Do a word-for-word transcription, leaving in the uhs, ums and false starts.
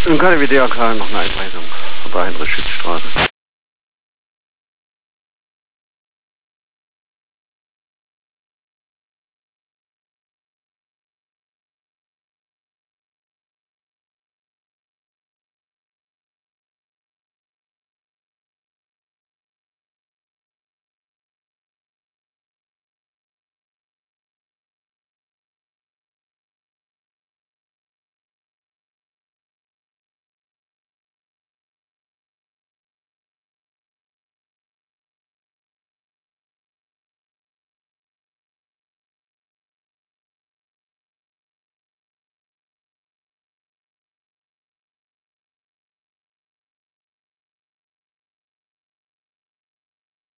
Im K D W D A K noch eine Einweisung. Bei Heinrich-Schütz-Straße.